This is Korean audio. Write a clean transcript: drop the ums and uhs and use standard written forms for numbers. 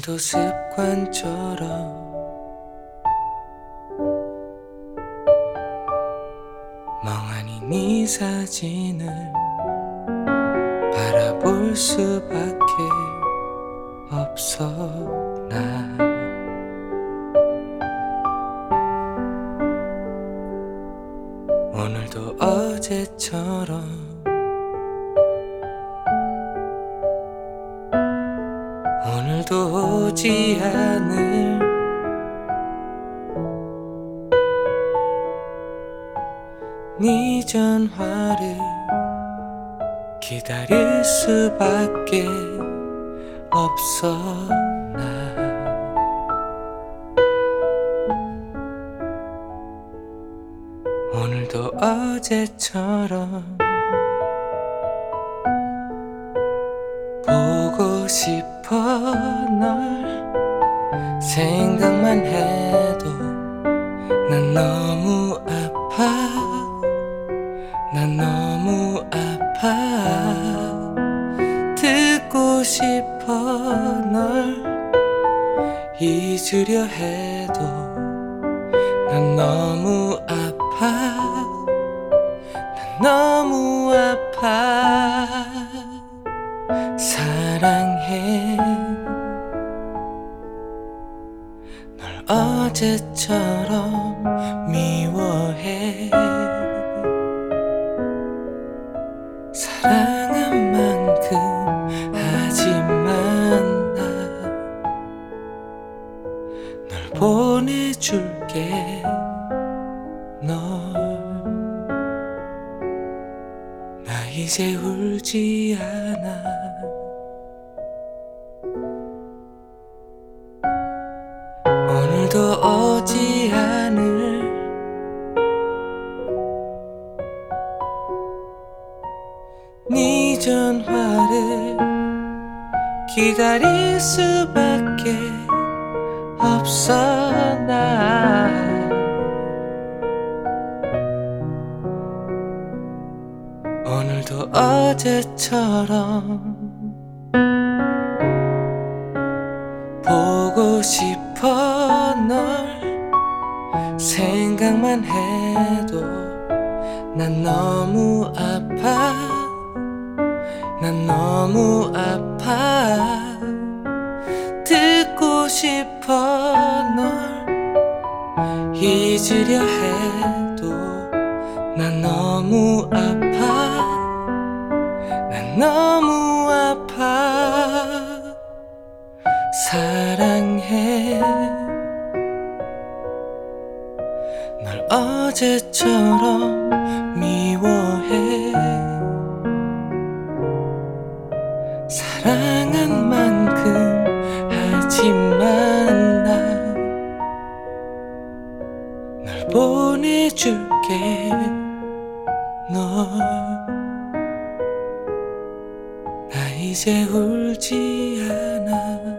오늘도 습관처럼 멍하니 네 사진을 바라볼 수밖에 없어. 나 오늘도 어제처럼 오늘도 오지 않을 네 전화를 기다릴 수밖에 없어. 나 오늘도 어제처럼 보고 싶어. 널 생각만 해도 난 너무 아파. 난 너무 아파. 듣고 싶어. 널 잊으려 해도 난 너무 아파. 난 너무 아파. 사랑해. 널 어제처럼 미워해. 사랑한 만큼 하지만 널 보내줄게. 나 이제 울지 않아. 오늘도 오지 않을 네 전화를 기다릴 수밖에 없어. 나 오늘도 어제처럼 보고 싶어. 널 생각만 해도 난 너무 아파. 난 너무 아파. 듣고 싶어. 널 잊으려 해도 난 너무 아파. 난 너무 아파. 사랑해. 널 어제처럼 미워해. 사랑한 만큼 하지만 널 보내줄게. 나 이제 울지 않아.